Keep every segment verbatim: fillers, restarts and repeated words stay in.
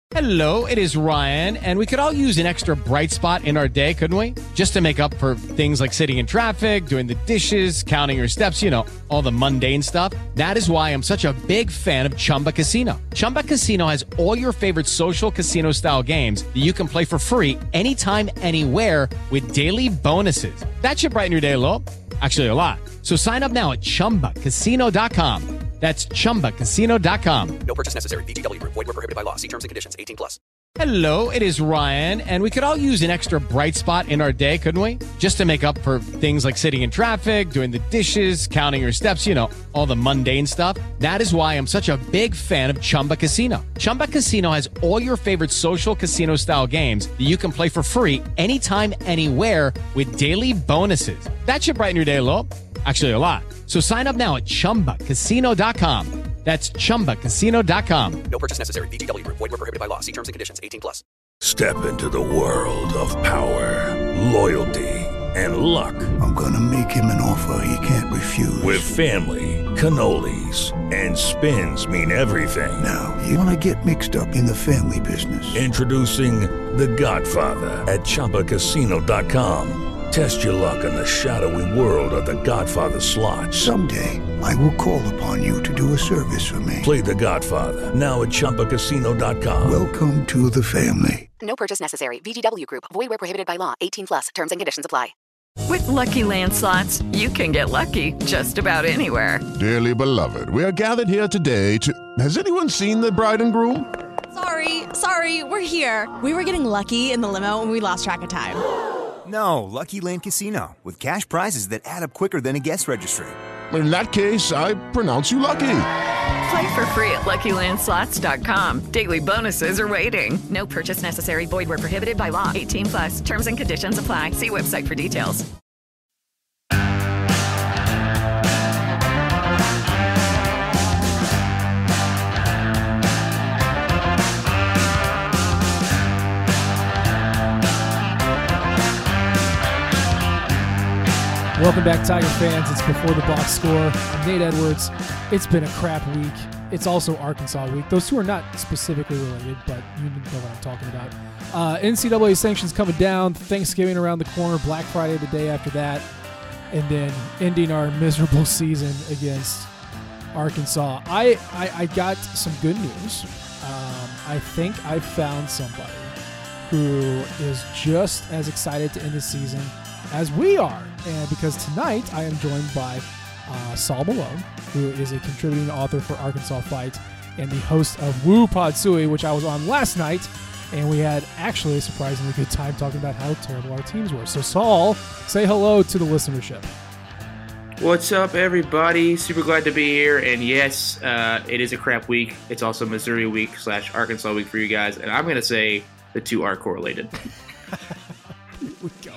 Hello, it is Ryan, and we could all use an extra bright spot in our day, couldn't we? Just to make up for things like sitting in traffic, doing the dishes, counting your steps, you know, all the mundane stuff. That is why I'm such a big fan of Chumba Casino. Chumba Casino has all your favorite social casino-style games that you can play for free anytime, anywhere with daily bonuses. That should brighten your day a little. Actually, a lot. So sign up now at chumba casino dot com. That's chumba casino dot com. No purchase necessary. V G W Group. Void where prohibited by law. See terms and conditions. eighteen plus. Hello, it is Ryan, and we could all use an extra bright spot in our day, couldn't we? Just to make up for things like sitting in traffic, doing the dishes, counting your steps, you know, all the mundane stuff. That is why I'm such a big fan of Chumba Casino. Chumba Casino has all your favorite social casino-style games that you can play for free anytime, anywhere with daily bonuses. That should brighten your day a little. Actually, a lot. So sign up now at chumba casino dot com. That's chumba casino dot com. No purchase necessary. V G W Group. Void where prohibited by law. See terms and conditions. eighteen plus. Step into the world of power, loyalty, and luck. I'm gonna make him an offer he can't refuse. With family, cannolis, and spins mean everything. Now, you wanna get mixed up in the family business. Introducing The Godfather at chumba casino dot com. Test your luck in the shadowy world of The Godfather slot. Someday, I will call upon you to do a service for me. Play The Godfather, now at chumba casino dot com. Welcome to the family. No purchase necessary. V G W Group. Void where prohibited by law. eighteen plus. Terms and conditions apply. With Lucky Land Slots, you can get lucky just about anywhere. Dearly beloved, we are gathered here today to... Has anyone seen the bride and groom? Sorry, sorry, we're here. We were getting lucky in the limo and we lost track of time. No, Lucky Land Casino, with cash prizes that add up quicker than a guest registry. In that case, I pronounce you lucky. Play for free at lucky land slots dot com. Daily bonuses are waiting. No purchase necessary. Void where prohibited by law. eighteen plus. Terms and conditions apply. See website for details. Welcome back, Tiger fans. It's Before the Box Score. I'm Nate Edwards. It's been a crap week. It's also Arkansas week. Those two are not specifically related, but you know what I'm talking about. Uh, N C double A sanctions coming down. Thanksgiving around the corner. Black Friday the day after that. And then ending our miserable season against Arkansas. I, I, I got some good news. Um, I think I found somebody who is just as excited to end the season as we are. And because tonight I am joined by uh, Saul Malone, who is a contributing author for Arkansas Fight and the host of Woo Podsui, which I was on last night, and we had actually a surprisingly good time talking about how terrible our teams were. So Saul, say hello to the listenership. What's up, everybody? Super glad to be here. And yes, uh, it is a crap week. It's also Missouri week slash Arkansas week for you guys. And I'm going to say the two are correlated. Here we go.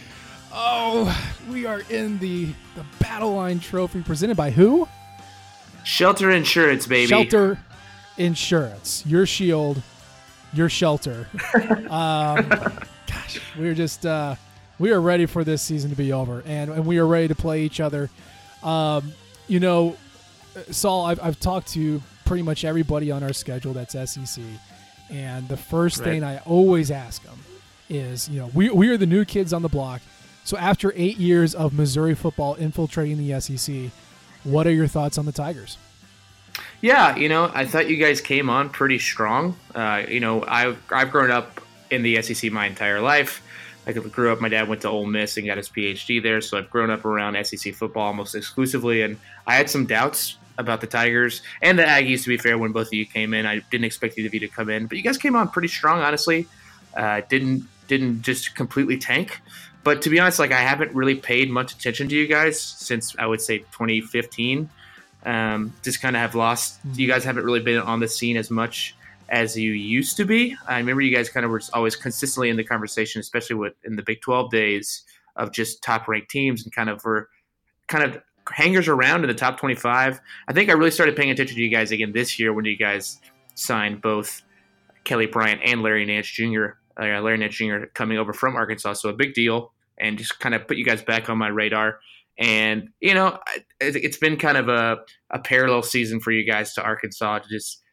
Oh, we are in the, the Battle Line Trophy presented by who? Shelter Insurance, baby. Shelter Insurance. Your shield, your shelter. um, gosh, we're just uh, we are ready for this season to be over, and, and we are ready to play each other. Um, you know, Saul, I've, I've talked to pretty much everybody on our schedule that's S E C, and the first right. thing I always ask them is, you know, we we are the new kids on the block. So after eight years of Missouri football infiltrating the S E C, what are your thoughts on the Tigers? Yeah, you know, I thought you guys came on pretty strong. Uh, you know, I've, I've grown up in the S E C my entire life. I grew up, my dad went to Ole Miss and got his P H D there, so I've grown up around S E C football almost exclusively, and I had some doubts about the Tigers and the Aggies, to be fair, when both of you came in. I didn't expect you to come in, but you guys came on pretty strong, honestly. Uh, didn't didn't just completely tank. But to be honest, like I haven't really paid much attention to you guys since I would say twenty fifteen. Um, just kind of have lost. You guys haven't really been on the scene as much as you used to be. I remember you guys kind of were always consistently in the conversation, especially with in the Big twelve days of just top ranked teams and kind of were kind of hangers around in the top twenty-five. I think I really started paying attention to you guys again this year when you guys signed both Kelly Bryant and Larry Nance Junior Uh, Larry Nance Junior coming over from Arkansas, so a big deal. And just kind of put you guys back on my radar. And, you know, it's been kind of a, a parallel season for you guys to Arkansas, to just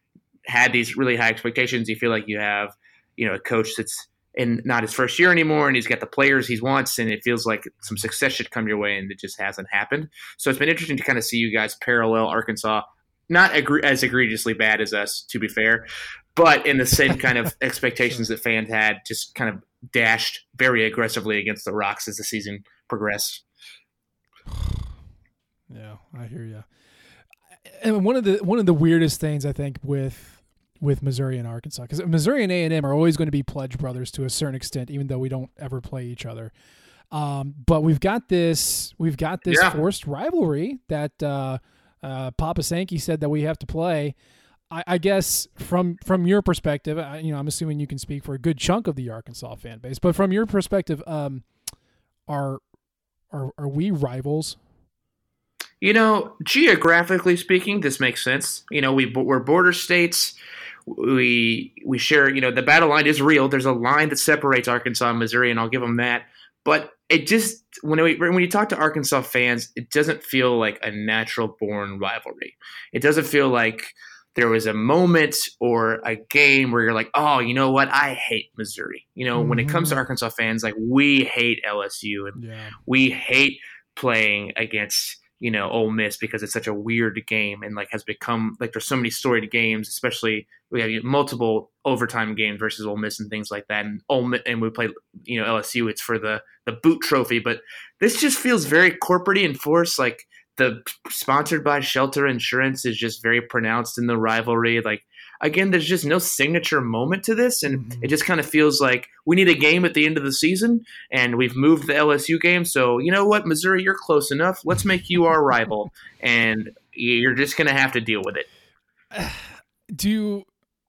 had these really high expectations. You feel like you have, you know, a coach that's in not his first year anymore, and he's got the players he wants, and it feels like some success should come your way, and it just hasn't happened. So it's been interesting to kind of see you guys parallel Arkansas, not agree- as egregiously bad as us, to be fair, but in the same kind of expectations that fans had, just kind of dashed very aggressively against the Rocks as the season progressed. Yeah, I hear you. And one of the one of the weirdest things I think with with Missouri and Arkansas, because Missouri and A and M are always going to be pledge brothers to a certain extent, even though we don't ever play each other. Um, but we've got this we've got this yeah. forced rivalry that uh, uh, Papa Sankey said that we have to play. I, I guess from from your perspective, I, you know, I'm assuming you can speak for a good chunk of the Arkansas fan base, but from your perspective, um, are are are we rivals? You know, geographically speaking, this makes sense. You know, we we're border states. We we share, you know, the battle line is real. There's a line that separates Arkansas and Missouri, and I'll give them that. But it just, when we, when you talk to Arkansas fans, it doesn't feel like a natural-born rivalry. It doesn't feel like there was a moment or a game where you're like, oh, you know what? I hate Missouri. You know, mm-hmm. when it comes to Arkansas fans, like, we hate L S U, and yeah. we hate playing against – you know, Ole Miss, because it's such a weird game and like has become like there's so many storied games, especially we have multiple overtime games versus Ole Miss and things like that. And Ole Miss, and we play, you know, L S U, it's for the the boot trophy, but this just feels very corporate and forced. Like the sponsored by Shelter Insurance is just very pronounced in the rivalry. Like, again, there's just no signature moment to this, and mm-hmm. it just kind of feels like we need a game at the end of the season, and we've moved the L S U game. So, you know what, Missouri, you're close enough. Let's make you our rival, and you're just going to have to deal with it. Do you,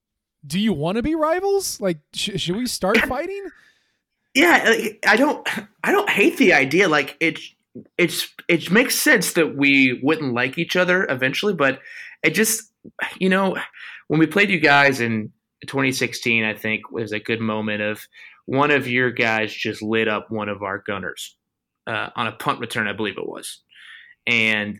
do you want to be rivals? Like, sh- should we start fighting? Yeah, I don't. I don't hate the idea. Like, it, it's it makes sense that we wouldn't like each other eventually, but it just, you know. When we played you guys in twenty sixteen, I think was a good moment of one of your guys just lit up one of our gunners uh, on a punt return, I believe it was. And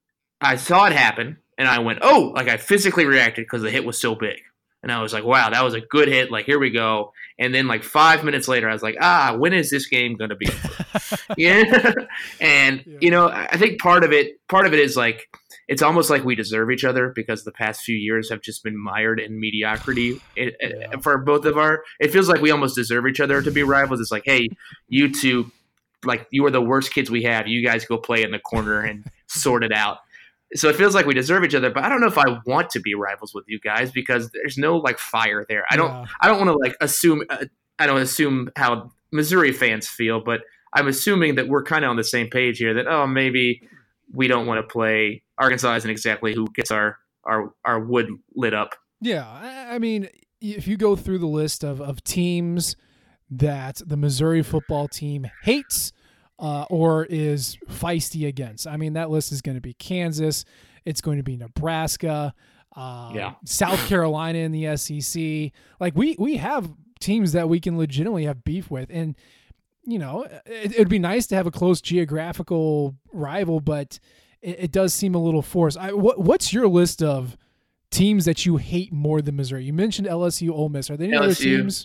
I saw it happen, and I went, oh, like I physically reacted because the hit was so big. And I was like, wow, that was a good hit. Like, here we go. And then like five minutes later, I was like, ah, when is this game going to be over? yeah. And, yeah. you know, I think part of it, part of it is like, it's almost like we deserve each other because the past few years have just been mired in mediocrity it, yeah. for both of our, it feels like we almost deserve each other to be rivals. It's like, hey, you two, like you are the worst kids we have. You guys go play in the corner and sort it out. So it feels like we deserve each other, but I don't know if I want to be rivals with you guys because there's no like fire there. I don't, yeah. I don't want to like assume, uh, I don't assume how Missouri fans feel, but I'm assuming that we're kind of on the same page here that, oh, maybe we don't want to play. Arkansas isn't exactly who gets our, our, our wood lit up. Yeah. I mean, if you go through the list of, of teams that the Missouri football team hates, Uh, or is feisty against. I mean, that list is going to be Kansas. It's going to be Nebraska, uh, yeah. South Carolina in the S E C. Like we we have teams that we can legitimately have beef with, and you know, it, it'd be nice to have a close geographical rival, but it, it does seem a little forced. I, what, what's your list of teams that you hate more than Missouri? You mentioned L S U, Ole Miss. Are there any L S U, other teams?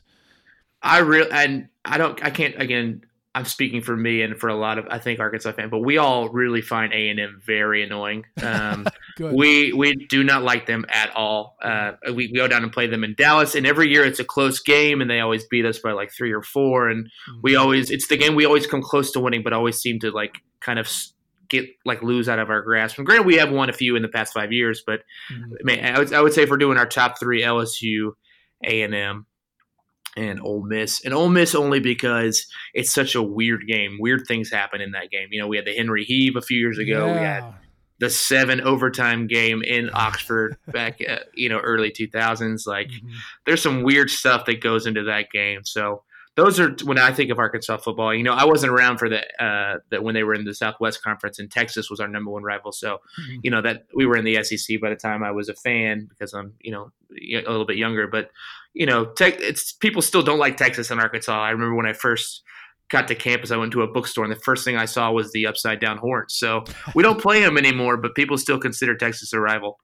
I really and I don't. I can't again. I'm speaking for me and for a lot of, I think, Arkansas fans, but we all really find A and M very annoying. Um, we we do not like them at all. Uh, we, we go down and play them in Dallas, and every year it's a close game, and they always beat us by like three or four. And mm-hmm. we always, it's the game we always come close to winning, but always seem to like kind of get like lose out of our grasp. And granted, we have won a few in the past five years, but mm-hmm. man, I would, I would say if we're doing our top three, L S U, A and M, and Ole Miss. And Ole Miss only because it's such a weird game. Weird things happen in that game. You know, we had the Henry Heave a few years ago. Yeah. We had the seven overtime game in Oxford back, uh, you know, early two thousands. Like, mm-hmm. there's some weird stuff that goes into that game. So those are when I think of Arkansas football. You know, I wasn't around for the uh, that when they were in the Southwest Conference, and Texas was our number one rival. So, mm-hmm. you know, that we were in the S E C by the time I was a fan because I'm, you know, a little bit younger. But you know, tech, it's people still don't like Texas and Arkansas. I remember when I first got to campus, I went to a bookstore, and the first thing I saw was the upside down horns. So we don't play them anymore, but people still consider Texas a rival.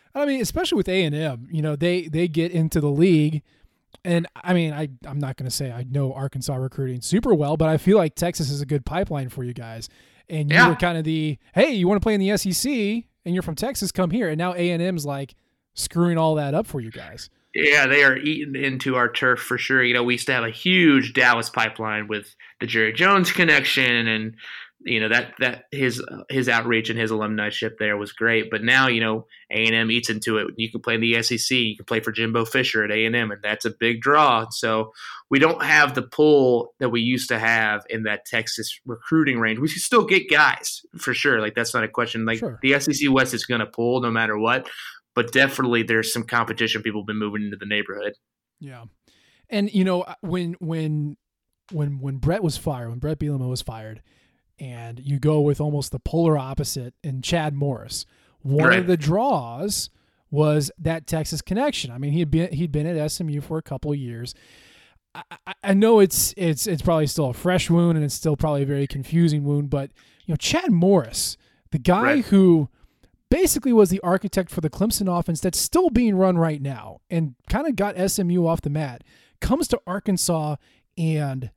I mean, especially with A and M, you know, they they get into the league, and I mean, I I'm not going to say I know Arkansas recruiting super well, but I feel like Texas is a good pipeline for you guys. And you yeah. were kind of the, hey, you want to play in the S E C, and you're from Texas, come here. And now A and M's like screwing all that up for you guys. Yeah, they are eating into our turf for sure. You know, we used to have a huge Dallas pipeline with the Jerry Jones connection, and you know that that his his outreach and his alumniship there was great. But now, you know, A and M eats into it. You can play in the S E C. You can play for Jimbo Fisher at A and M, and that's a big draw. So we don't have the pull that we used to have in that Texas recruiting range. We can still get guys for sure. Like that's not a question. Like sure. The S E C West is going to pull no matter what. But definitely there's some competition. People have been moving into the neighborhood. Yeah. And, you know, when when when when Brett was fired, when Brett Bielema was fired, and you go with almost the polar opposite in Chad Morris, one right. of the draws was that Texas connection. I mean, he'd been he'd been at S M U for a couple of years. I, I, I know it's it's it's probably still a fresh wound, and it's still probably a very confusing wound, but you know, Chad Morris, the guy right. who basically was the architect for the Clemson offense that's still being run right now and kind of got S M U off the mat, comes to Arkansas, and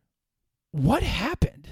what happened?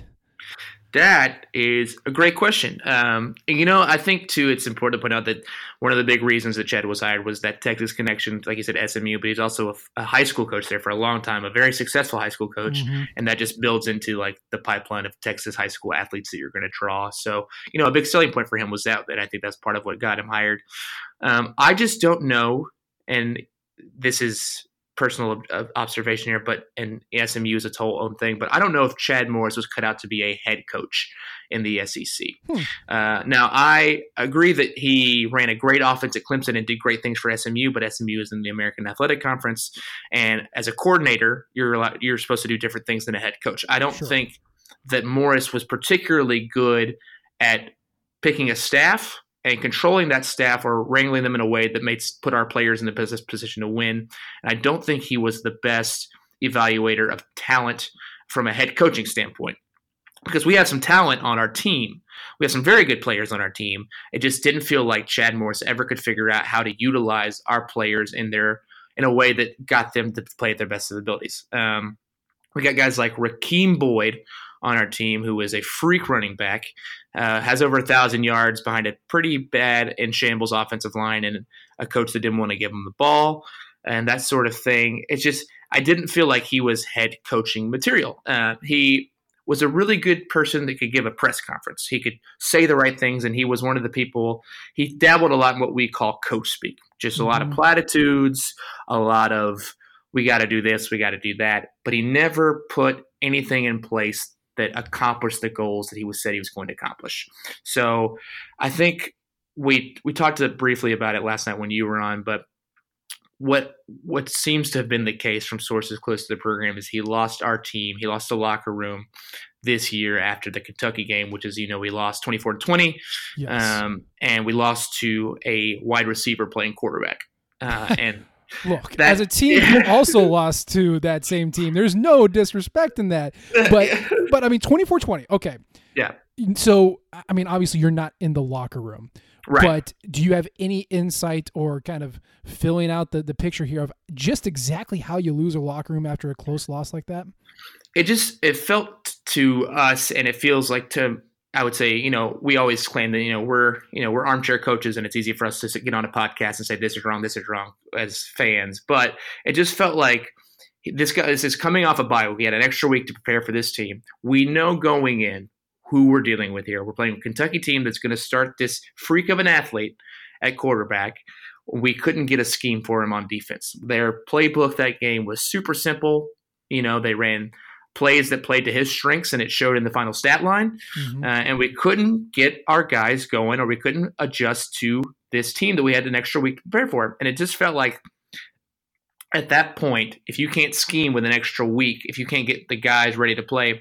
That is a great question. Um, and, you know, I think, too, it's important to point out that one of the big reasons that Chad was hired was that Texas connection, like you said, S M U, but he's also a, a high school coach there for a long time, a very successful high school coach, mm-hmm. and that just builds into, like, the pipeline of Texas high school athletes that you're going to draw. So, you know, a big selling point for him was that, and I think that's part of what got him hired. Um, I just don't know, and this is – personal observation here, but and S M U is its whole own thing. But I don't know if Chad Morris was cut out to be a head coach in the S E C. Hmm. Uh, now, I agree that he ran a great offense at Clemson and did great things for S M U, but S M U is in the American Athletic Conference, and as a coordinator, you're allowed, you're supposed to do different things than a head coach. I don't sure. think that Morris was particularly good at picking a staff and controlling that staff or wrangling them in a way that makes put our players in the business position to win. And I don't think he was the best evaluator of talent from a head coaching standpoint, because we have some talent on our team. We have some very good players on our team. It just didn't feel like Chad Morris ever could figure out how to utilize our players in their in a way that got them to play at their best of abilities. Um, we got guys like Rakeem Boyd on our team, who is a freak running back, uh, has over a thousand yards behind a pretty bad in shambles offensive line, and a coach that didn't want to give him the ball and that sort of thing. It's just, I didn't feel like he was head coaching material. Uh, he was a really good person that could give a press conference. He could say the right things, and he was one of the people, he dabbled a lot in what we call coach speak, just a mm-hmm. lot of platitudes, a lot of, we got to do this, we got to do that. But he never put anything in place that accomplished the goals that he was said he was going to accomplish. So I think we we talked to briefly about it last night when you were on, but what what seems to have been the case from sources close to the program is he lost our team. He lost the locker room this year after the Kentucky game, which is, you know, we lost twenty-four to twenty, yes. um, and we lost to a wide receiver playing quarterback. Uh, and Look, that, as a team, you also lost to that same team. There's no disrespect in that. But, but I mean, twenty-four twenty. Okay. Yeah. So, I mean, obviously you're not in the locker room. Right. But do you have any insight or kind of filling out the, the picture here of just exactly how you lose a locker room after a close loss like that? It just, it felt to us, and it feels like to I would say, you know, we always claim that, you know, we're, you know, we're armchair coaches, and it's easy for us to get on a podcast and say this is wrong, this is wrong as fans. But it just felt like this guy, this is coming off a bye week. We had an extra week to prepare for this team. We know going in who we're dealing with here. We're playing a Kentucky team that's going to start this freak of an athlete at quarterback. We couldn't get a scheme for him on defense. Their playbook that game was super simple. You know, they ran plays that played to his strengths, and it showed in the final stat line. Mm-hmm. Uh, and we couldn't get our guys going, or we couldn't adjust to this team that we had an extra week to prepare for. And it just felt like at that point, if you can't scheme with an extra week, if you can't get the guys ready to play,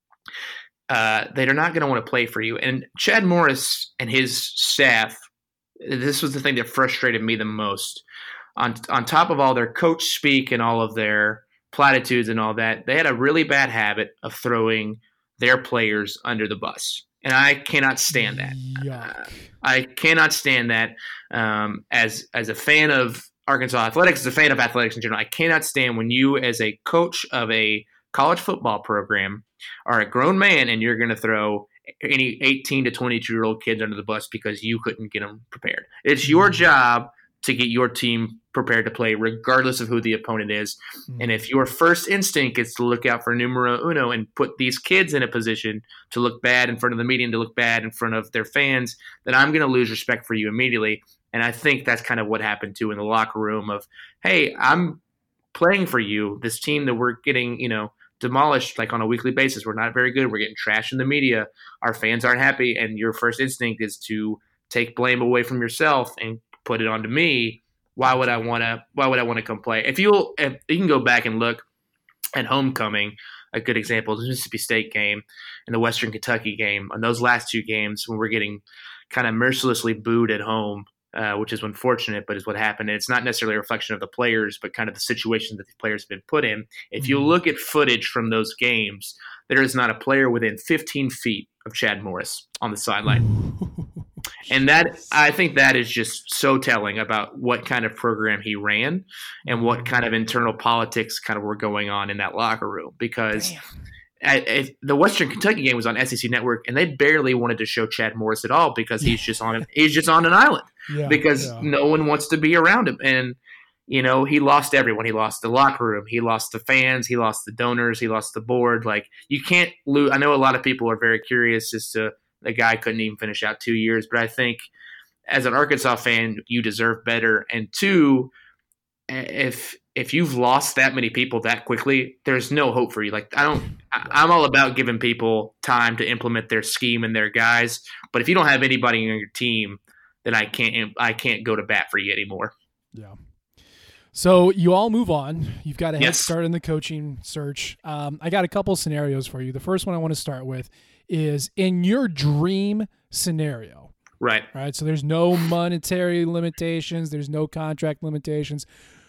uh, they're not going to want to play for you. And Chad Morris and his staff, this was the thing that frustrated me the most. On on top of all their coach speak and all of their platitudes and all that, they had a really bad habit of throwing their players under the bus. and I cannot stand that. Uh, I cannot stand that. Um, as as a fan of Arkansas athletics, as a fan of athletics in general, I cannot stand when you, as a coach of a college football program, are a grown man and you're going to throw any eighteen to twenty-two year old kids under the bus because you couldn't get them prepared. It's your job to get your team prepared to play regardless of who the opponent is. Mm. And if your first instinct is to look out for numero uno and put these kids in a position to look bad in front of the media and to look bad in front of their fans, then I'm going to lose respect for you immediately. And I think that's kind of what happened too in the locker room of, hey, I'm playing for you, this team that we're getting, you know, demolished like on a weekly basis. We're not very good. We're getting trashed in the media. Our fans aren't happy. And your first instinct is to take blame away from yourself and put it onto me. Why would I want to, why would I want to come play? If you'll, if you can go back and look at homecoming, a good example is the Mississippi State game and the Western Kentucky game. On those last two games when we're getting kind of mercilessly booed at home, uh, which is unfortunate, but is what happened. And it's not necessarily a reflection of the players, but kind of the situation that the players have been put in. If you look at footage from those games, there is not a player within fifteen feet of Chad Morris on the sideline. And that, I think that is just so telling about what kind of program he ran and what kind of internal politics kind of were going on in that locker room. Because at, at, the Western Kentucky game was on S E C Network, and they barely wanted to show Chad Morris at all because he's just on he's just on an island yeah, because yeah. no one wants to be around him. And you know, he lost everyone. He lost the locker room. He lost the fans. He lost the donors. He lost the board. Like, you can't lose. I know a lot of people are very curious as to the guy couldn't even finish out two years. But I think as an Arkansas fan, you deserve better. And two, if if you've lost that many people that quickly, there's no hope for you. Like, I don't – I'm all about giving people time to implement their scheme and their guys. But if you don't have anybody on your team, then I can't I can't go to bat for you anymore. Yeah. So you all move on. You've got a head yes. start in the coaching search. Um, I got a couple scenarios for you. The first one I want to start with is in your dream scenario. Right. Right. So there's no monetary limitations. There's no contract limitations.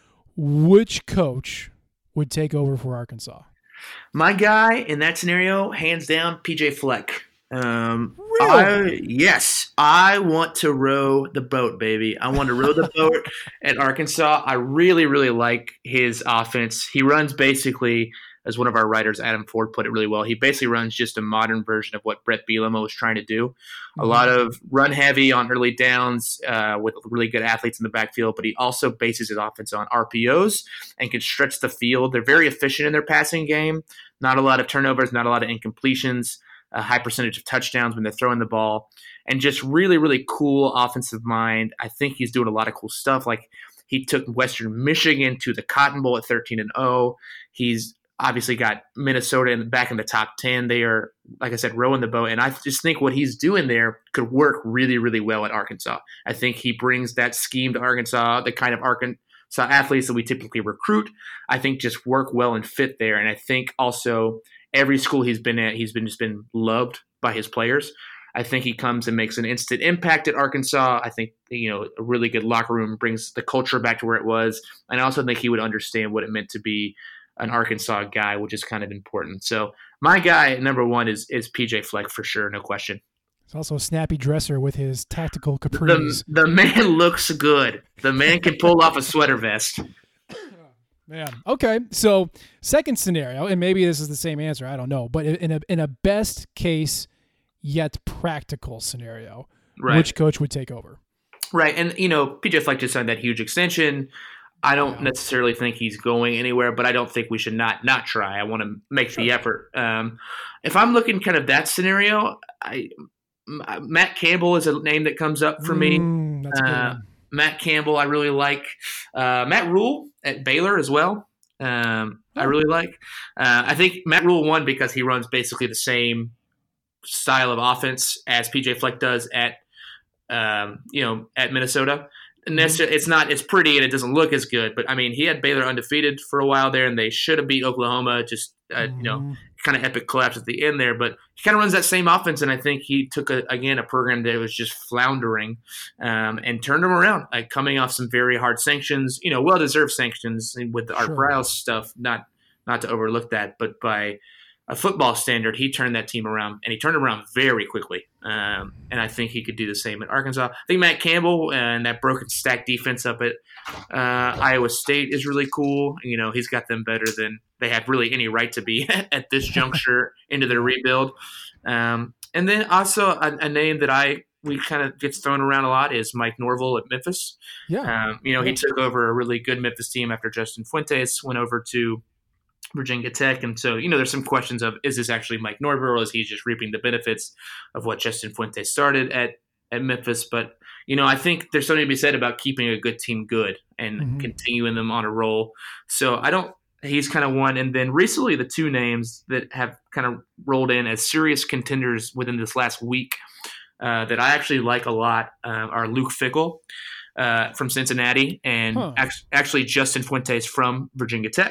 Which coach would take over for Arkansas? My guy in that scenario, hands down, P J Fleck. Um, really? I, yes, I want to row the boat, baby. I want to row the boat at Arkansas. I really, really like his offense. He runs basically, as one of our writers, Adam Ford, put it really well, he basically runs just a modern version of what Brett Bielema was trying to do. A mm-hmm. lot of run heavy on early downs uh, with really good athletes in the backfield, but he also bases his offense on R P Os and can stretch the field. They're very efficient in their passing game. Not a lot of turnovers, not a lot of incompletions. A high percentage of touchdowns when they're throwing the ball, and just really, really cool offensive mind. I think he's doing a lot of cool stuff. Like, he took Western Michigan to the Cotton Bowl at thirteen and oh. He's obviously got Minnesota in, back in the top ten. They are, like I said, rowing the boat. And I just think what he's doing there could work really, really well at Arkansas. I think he brings that scheme to Arkansas, the kind of Arkansas athletes that we typically recruit, I think just work well and fit there. And I think also – every school he's been at, he's been just been loved by his players. I think he comes and makes an instant impact at Arkansas. I think, you know, a really good locker room brings the culture back to where it was. And I also think he would understand what it meant to be an Arkansas guy, which is kind of important. So my guy, number one, is is P J Fleck for sure, no question. He's also a snappy dresser with his tactical capris. The, the man looks good. The man can pull off a sweater vest. Man, okay. So second scenario, and maybe this is the same answer, I don't know, but in a in a best case yet practical scenario, right. Which coach would take over? Right, and you know, P J Fleck just signed that huge extension. I don't yeah. necessarily think he's going anywhere, but I don't think we should not not try. I want to make sure. the effort. Um, if I'm looking kind of that scenario, I Matt Campbell is a name that comes up for me. Mm, that's a good uh, one. Matt Campbell, I really like. Uh, Matt Rule at Baylor as well. Um, I really like. Uh, I think Matt Rule won because he runs basically the same style of offense as P J Fleck does at, um, you know, at Minnesota. And that's, it's not it's pretty and it doesn't look as good, but I mean, he had Baylor undefeated for a while there, and they should have beat Oklahoma. Just uh, you know, kind of epic collapse at the end there, but he kind of runs that same offense, and I think he took a, again a program that was just floundering um, and turned them around, like coming off some very hard sanctions, you know, well deserved sanctions with the Art Sure. Briles stuff. Not not to overlook that, but by a football standard, he turned that team around, and he turned it around very quickly. Um, and I think he could do the same at Arkansas. I think Matt Campbell and that broken stack defense up at uh, Iowa State is really cool. You know, he's got them better than they have really any right to be at, at this juncture into their rebuild. Um, and then also a, a name that I we kind of gets thrown around a lot is Mike Norvell at Memphis. Yeah. Um, you know, he took over a really good Memphis team after Justin Fuentes went over to Virginia Tech. And so, you know, there's some questions of, is this actually Mike Norvell, or is he just reaping the benefits of what Justin Fuentes started at, at Memphis? But, you know, I think there's something to be said about keeping a good team good and mm-hmm. continuing them on a roll. So I don't, he's kind of one. And then recently the two names that have kind of rolled in as serious contenders within this last week uh, that I actually like a lot uh, are Luke Fickell uh, from Cincinnati and huh. act- actually Justin Fuentes from Virginia Tech.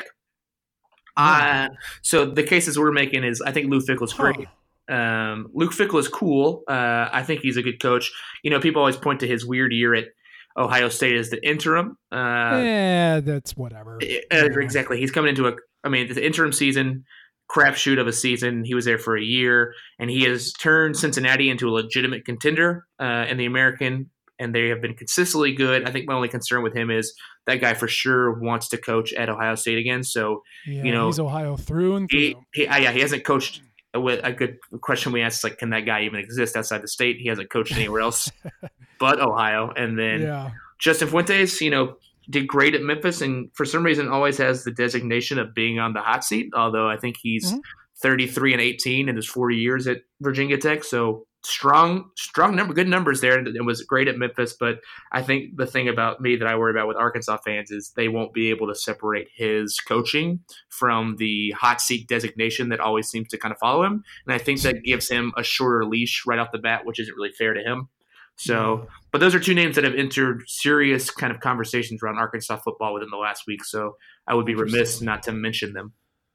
Uh, so the cases we're making is I think Luke Fickell is great. Huh. Um, Luke Fickell is cool. Uh, I think he's a good coach. You know, people always point to his weird year at Ohio State as the interim. Uh, yeah, that's whatever. Uh, exactly. He's coming into a, I mean, the interim season, crapshoot of a season. He was there for a year, and he has turned Cincinnati into a legitimate contender uh, in the American, and they have been consistently good. I think my only concern with him is that guy for sure wants to coach at Ohio State again. So, yeah, you know, he's Ohio through and through. He, he, yeah, he hasn't coached. With a good question we asked is like, can that guy even exist outside the state? He hasn't coached anywhere else but Ohio. And then yeah. Justin Fuentes, you know, did great at Memphis, and for some reason always has the designation of being on the hot seat. Although I think he's mm-hmm. thirty-three and eighteen in his four years at Virginia Tech. So strong, strong number, good numbers there. And it was great at Memphis. But I think the thing about me that I worry about with Arkansas fans is they won't be able to separate his coaching from the hot seat designation that always seems to kind of follow him. And I think that gives him a shorter leash right off the bat, which isn't really fair to him. So, but those are two names that have entered serious kind of conversations around Arkansas football within the last week. So I would be remiss not to mention them.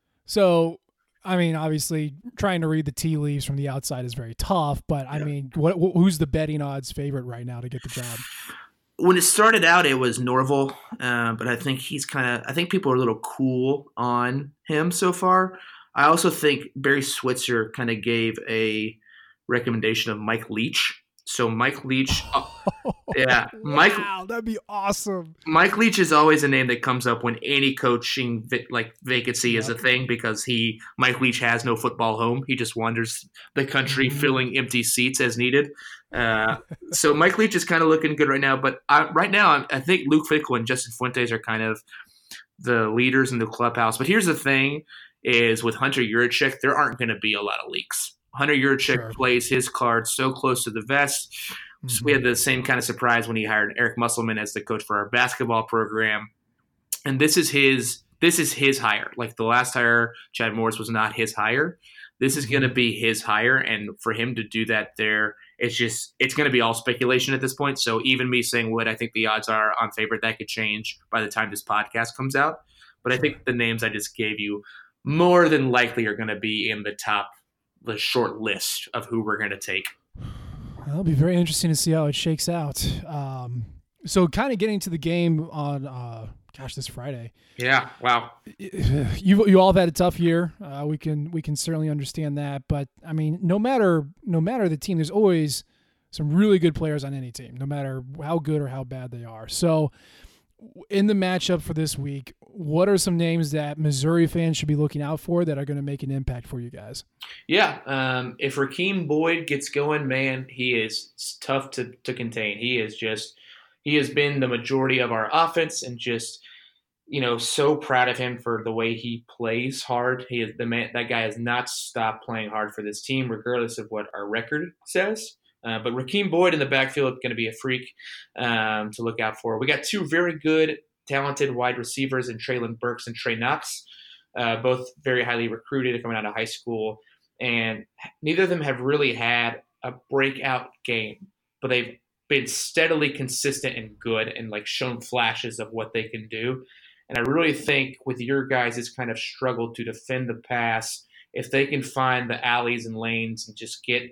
So, I mean, obviously, trying to read the tea leaves from the outside is very tough. But I yeah. mean, what, who's the betting odds favorite right now to get the job? When it started out, it was Norvell, uh, but I think he's kind of. I think people are a little cool on him so far. I also think Barry Switzer kind of gave a recommendation of Mike Leach. So Mike Leach, uh, yeah, Mike. Wow, that'd be awesome. Mike Leach is always a name that comes up when any coaching vi- like vacancy yep. is a thing because he Mike Leach has no football home. He just wanders the country mm-hmm. filling empty seats as needed. Uh, so Mike Leach is kind of looking good right now. But I, right now, I think Luke Fickell and Justin Fuentes are kind of the leaders in the clubhouse. But here's the thing: is with Hunter Yurachek, there aren't going to be a lot of leaks. Hunter Yurachek sure. plays his card so close to the vest. Mm-hmm. So we had the same kind of surprise when he hired Eric Musselman as the coach for our basketball program. And this is his this is his hire. Like the last hire, Chad Morris, was not his hire. This is mm-hmm. going to be his hire. And for him to do that there, it's just it's going to be all speculation at this point. So even me saying what I think the odds are on favorite, that could change by the time this podcast comes out. But I think the names I just gave you more than likely are going to be in the top the short list of who we're going to take. It'll be very interesting to see how it shakes out. Um, so kind of getting to the game on, uh, gosh, this Friday. Yeah. Wow. You, you all have had a tough year. Uh, we can, we can certainly understand that, but I mean, no matter, no matter the team, there's always some really good players on any team, no matter how good or how bad they are. So in the matchup for this week, what are some names that Missouri fans should be looking out for that are going to make an impact for you guys? Yeah, um, if Rakeem Boyd gets going, man, he is tough to, to contain. He is just he has been the majority of our offense, and just you know so proud of him for the way he plays hard. He is the man. That guy has not stopped playing hard for this team, regardless of what our record says. Uh, but Rakeem Boyd in the backfield going to be a freak um, to look out for. We got two very good, talented wide receivers in Traylon Burks and Trey Knox, uh, both very highly recruited coming out of high school. And neither of them have really had a breakout game, but they've been steadily consistent and good and like shown flashes of what they can do. And I really think with your guys' kind of struggle to defend the pass, if they can find the alleys and lanes and just get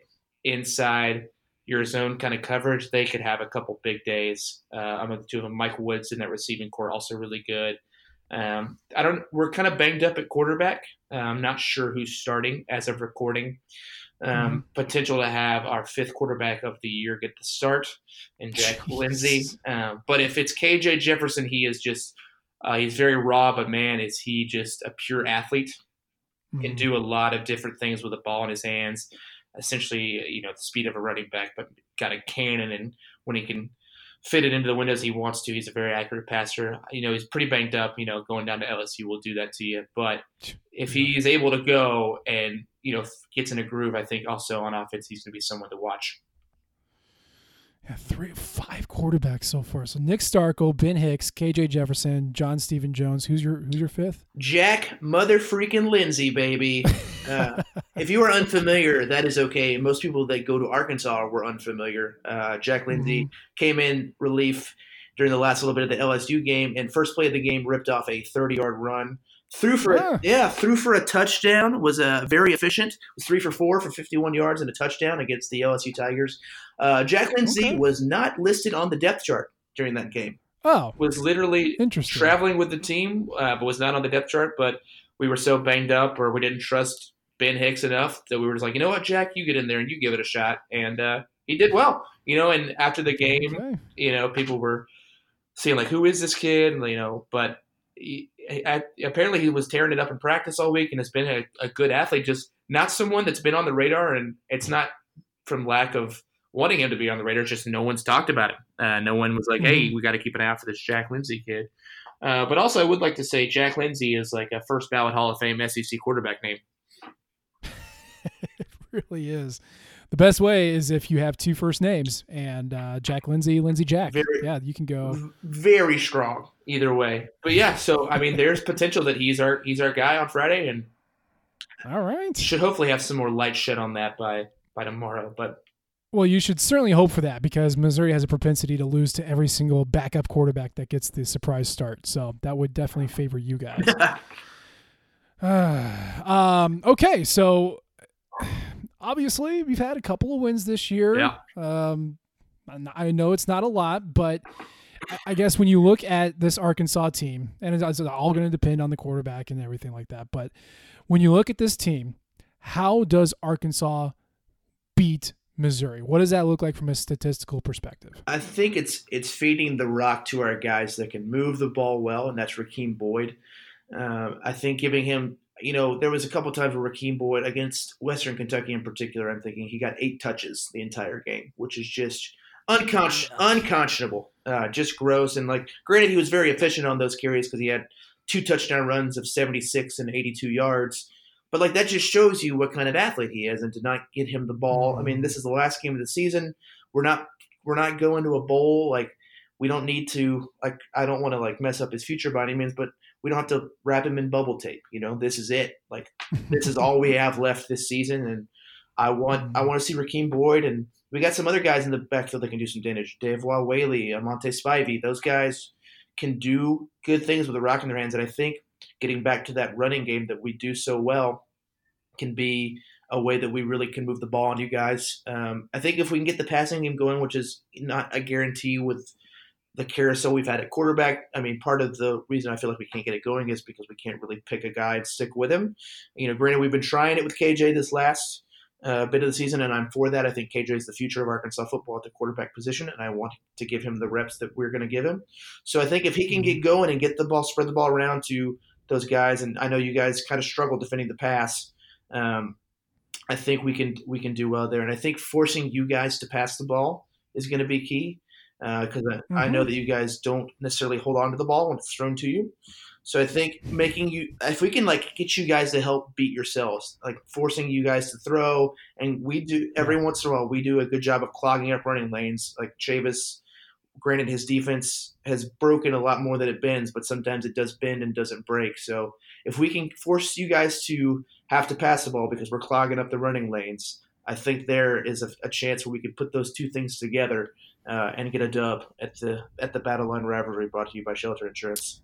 inside your zone kind of coverage, they could have a couple big days. Uh, I'm with two of them. Mike Woods in that receiving core, also really good. Um, I don't. We're kind of banged up at quarterback. Uh, I'm not sure who's starting as of recording. Um, mm-hmm. Potential to have our fifth quarterback of the year get the start, and Jack Jeez. Lindsey. Um, but if it's K J Jefferson, he is just uh, he's very raw, but man, is he just a pure athlete. Mm-hmm. Can do a lot of different things with the ball in his hands. Essentially, you know, the speed of a running back, but got a cannon, and when he can fit it into the windows he wants to, he's a very accurate passer. You know, he's pretty banged up. You know, going down to L S U will do that to you. But if he's able to go and, you know, gets in a groove, I think also on offense he's going to be someone to watch. Yeah, three, five quarterbacks so far. So Nick Starkel, Ben Hicks, K J Jefferson, John Stephen Jones. Who's your Who's your fifth? Jack mother freaking Lindsey, baby. Uh, if you are unfamiliar, that is okay. Most people that go to Arkansas were unfamiliar. Uh, Jack Lindsey mm-hmm. came in relief during the last little bit of the L S U game, and first play of the game ripped off a thirty-yard run. Threw for yeah. A, yeah, threw for a touchdown. Was uh, very efficient. Was three for four for fifty-one yards and a touchdown against the L S U Tigers. Uh, Jack Lindsey okay. was not listed on the depth chart during that game. Oh, was literally traveling with the team, uh, but was not on the depth chart. But we were so banged up, or we didn't trust Ben Hicks enough that we were just like, you know what, Jack, you get in there and you give it a shot. And uh, he did well, you know. And after the game, okay. you know, people were seeing like, who is this kid? And, you know, but. He, I, apparently he was tearing it up in practice all week and has been a, a good athlete, just not someone that's been on the radar. And it's not from lack of wanting him to be on the radar. It's just no one's talked about him. Uh, no one was like, hey, we got to keep an eye out for this Jack Lindsey kid. Uh, but also I would like to say Jack Lindsey is like a first ballot Hall of Fame S E C quarterback name. It really is. The best way is if you have two first names, and uh, Jack Lindsey, Lindsey Jack. Very, yeah, you can go very strong either way. But yeah, so I mean, there's potential that he's our he's our guy on Friday, and all right, should hopefully have some more light shed on that by by tomorrow. But well, you should certainly hope for that because Missouri has a propensity to lose to every single backup quarterback that gets the surprise start. So that would definitely favor you guys. uh, um. Okay, so. Obviously, we've had a couple of wins this year. Yeah. Um, I know it's not a lot, but I guess when you look at this Arkansas team, and it's all going to depend on the quarterback and everything like that, but when you look at this team, how does Arkansas beat Missouri? What does that look like from a statistical perspective? I think it's it's feeding the rock to our guys that can move the ball well, and that's Rakeem Boyd. Uh, I think giving him – you know, there was a couple times where Rakeem Boyd against Western Kentucky in particular, I'm thinking he got eight touches the entire game, which is just unconsci- unconscionable, uh, just gross. And, like, granted, he was very efficient on those carries because he had two touchdown runs of seventy-six and eighty-two yards. But, like, that just shows you what kind of athlete he is, and to not get him the ball. I mean, this is the last game of the season. We're not we're not going to a bowl. Like, we don't need to – like, I don't want to, like, mess up his future by any means, but – we don't have to wrap him in bubble tape. You know, this is it. Like, this is all we have left this season. And I want I want to see Rakeem Boyd. And we got some other guys in the backfield that can do some damage. Dave Whaley, Monte Spivey. Those guys can do good things with a rock in their hands. And I think getting back to that running game that we do so well can be a way that we really can move the ball on you guys. Um, I think if we can get the passing game going, which is not a guarantee with – the carousel we've had at quarterback. I mean, part of the reason I feel like we can't get it going is because we can't really pick a guy and stick with him. You know, granted, we've been trying it with K J this last uh, bit of the season, and I'm for that. I think K J is the future of Arkansas football at the quarterback position, and I want to give him the reps that we're going to give him. So I think if he can get going and get the ball, spread the ball around to those guys, and I know you guys kind of struggle defending the pass, um, I think we can we can do well there. And I think forcing you guys to pass the ball is going to be key. Because uh, mm-hmm. I know that you guys don't necessarily hold on to the ball when it's thrown to you. So I think making you – if we can, like, get you guys to help beat yourselves, like forcing you guys to throw, and we do – every once in a while we do a good job of clogging up running lanes. Like Chavis, granted his defense has broken a lot more than it bends, but sometimes it does bend and doesn't break. So if we can force you guys to have to pass the ball because we're clogging up the running lanes, I think there is a, a chance where we could put those two things together – Uh, and get a dub at the at the Battle Line Rivalry, brought to you by Shelter Insurance.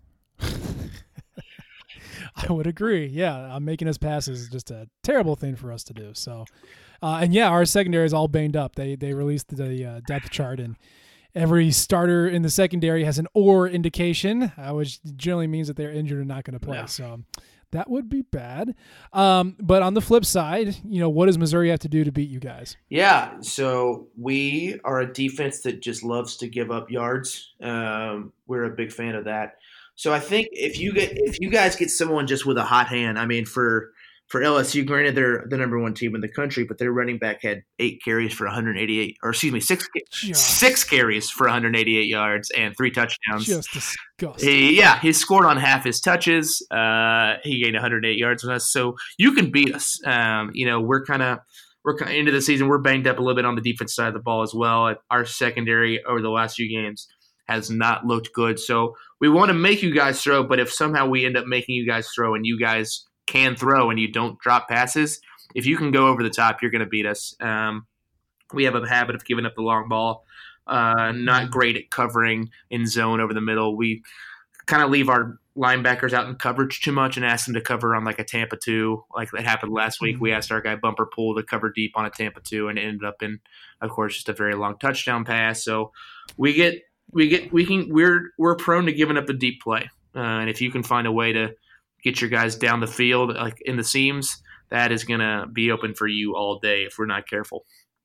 I would agree. Yeah, uh, making us passes is just a terrible thing for us to do. So, uh, and yeah, our secondary is all banged up. They they released the uh, depth chart, and every starter in the secondary has an or indication, uh, which generally means that they're injured and not going to play. Yeah. So that would be bad. Um, but on the flip side, you know, what does Missouri have to do to beat you guys? Yeah, so we are a defense that just loves to give up yards. Um, we're a big fan of that. So I think if you get if you guys get someone just with a hot hand, I mean, for for L S U, granted they're the number one team in the country, but their running back had eight carries for one hundred eighty-eight, or excuse me, six just, six carries for one hundred eighty-eight yards and three touchdowns. Just disgusting. He, yeah, he scored on half his touches. Uh, he gained one hundred eight yards with us, so you can beat us. Um, you know, we're kind of we're kinda, into the season. We're banged up a little bit on the defense side of the ball as well. Our secondary over the last few games has not looked good, so we want to make you guys throw. But if somehow we end up making you guys throw and you guys can throw and you don't drop passes, if you can go over the top, you're going to beat us. Um, we have a habit of giving up the long ball, uh, not great at covering in zone over the middle. We kind of leave our linebackers out in coverage too much and ask them to cover on like a Tampa two, like that happened last week. We asked our guy Bumper Pool to cover deep on a Tampa two, and it ended up in, of course, just a very long touchdown pass. So we get we get we can we're we're prone to giving up the deep play, uh, and if you can find a way to get your guys down the field, like in the seams, that is going to be open for you all day if we're not careful.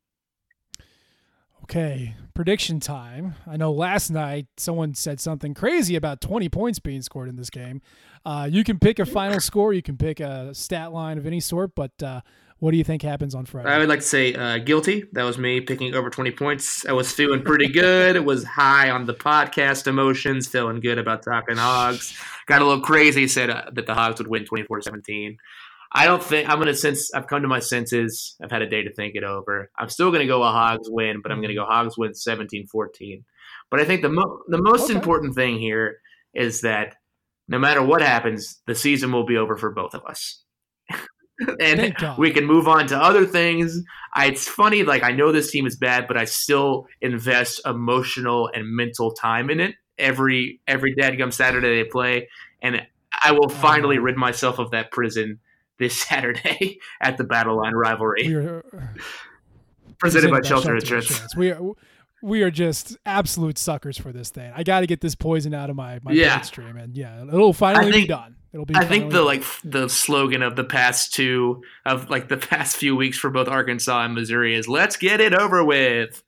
Okay, prediction time. I know last night someone said something crazy about twenty points being scored in this game. Uh, you can pick a final score. You can pick a stat line of any sort, but uh, what do you think happens on Friday? I would like to say uh, guilty. That was me picking over twenty points. I was feeling pretty good. It was high on the podcast emotions, feeling good about talking Hogs. Got a little crazy, said uh, that the Hogs would win twenty-four to seventeen. I don't think I'm gonna since I've come to my senses. I've had a day to think it over. I'm still gonna go a Hogs win, but I'm gonna go Hogs win seventeen fourteen. But I think the mo- the most okay. important thing here is that no matter what happens, the season will be over for both of us, and we can move on to other things. I, it's funny, like I know this team is bad, but I still invest emotional and mental time in it every every dadgum Saturday they play, and I will finally rid myself of that prison this Saturday at the Battle Line rivalry. We're, presented by Shelter Insurance. We are we are just absolute suckers for this thing. I got to get this poison out of my my yeah. bloodstream, and yeah, it'll finally think, be done. It'll be. I think the done. like the slogan of the past two of like the past few weeks for both Arkansas and Missouri is "Let's get it over with."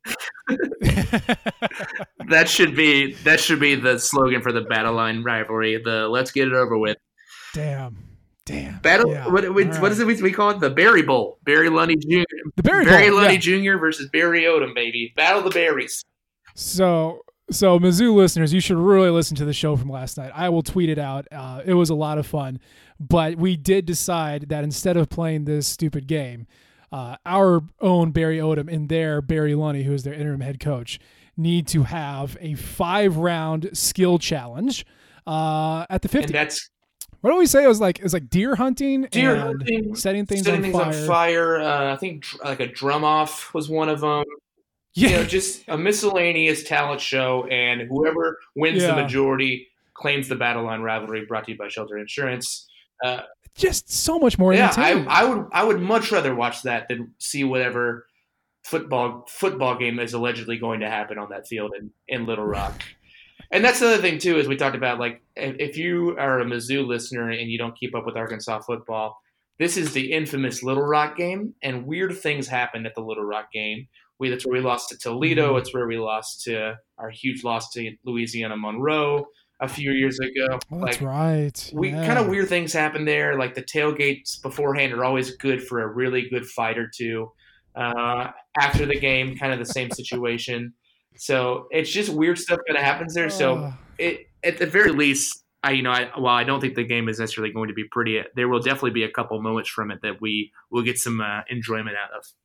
that should be that should be the slogan for the Battle Line rivalry. The "Let's get it over with." Damn. Damn. Battle. Yeah. What, what, right. what is it we, we call it? The Berry Bowl. Barry Lundy Junior The Berry Barry Bowl, Lundy yeah. Junior versus Barry Odom, baby. Battle of the Berries. So, so Mizzou listeners, you should really listen to the show from last night. I will tweet it out. Uh, it was a lot of fun, but we did decide that instead of playing this stupid game, uh, our own Barry Odom and their Barry Lundy, who is their interim head coach, need to have a five-round skill challenge uh, at the fifty. And that's. What do we say? It was like it was like deer hunting, deer and hunting, setting things, setting on, things fire. on fire. Uh, I think like a drum off was one of them. Yeah, you know, just a miscellaneous talent show, and whoever wins yeah. the majority claims the Battle Line rivalry. Brought to you by Shelter Insurance. Uh, just so much more. Yeah, I, I would I would much rather watch that than see whatever football football game is allegedly going to happen on that field in, in Little Rock. And that's the other thing, too, is we talked about, like, if you are a Mizzou listener and you don't keep up with Arkansas football, this is the infamous Little Rock game, and weird things happened at the Little Rock game. We, that's where we lost to Toledo. It's where we lost to our huge loss to Louisiana Monroe a few years ago. Oh, like, that's right. We yeah. kind of weird things happen there. Like, the tailgates beforehand are always good for a really good fight or two. Uh, after the game, kind of the same situation. So it's just weird stuff that happens there. So it, at the very least, I you know, I, while I don't think the game is necessarily going to be pretty, there will definitely be a couple moments from it that we will get some uh, enjoyment out of.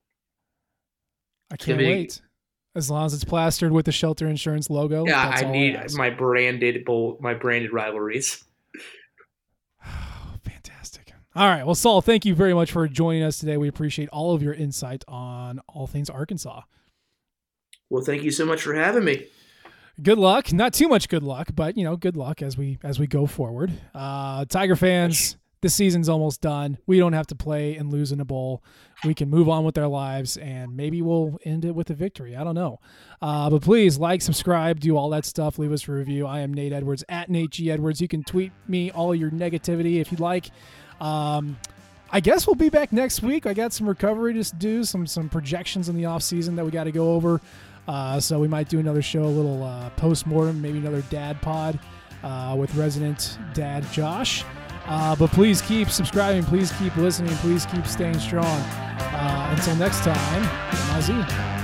I can't be, wait. As long as it's plastered with the Shelter Insurance logo. Yeah, that's I all need I my branded bowl, my branded rivalries. Oh, fantastic. All right. Well, Saul, thank you very much for joining us today. We appreciate all of your insight on all things Arkansas. Well, thank you so much for having me. Good luck. Not too much good luck, but, you know, good luck as we as we go forward. Uh, Tiger fans, the season's almost done. We don't have to play and lose in a bowl. We can move on with our lives, and maybe we'll end it with a victory. I don't know. Uh, but please like, subscribe, do all that stuff. Leave us a review. I am Nate Edwards, at Nate G. Edwards. You can tweet me all your negativity if you'd like. Um, I guess we'll be back next week. I got some recovery to do, some some projections in the offseason that we got to go over. Uh, so we might do another show, a little uh, post-mortem, maybe another dad pod uh, with resident dad Josh. Uh, but please keep subscribing. Please keep listening. Please keep staying strong. Uh, until next time, M I Z.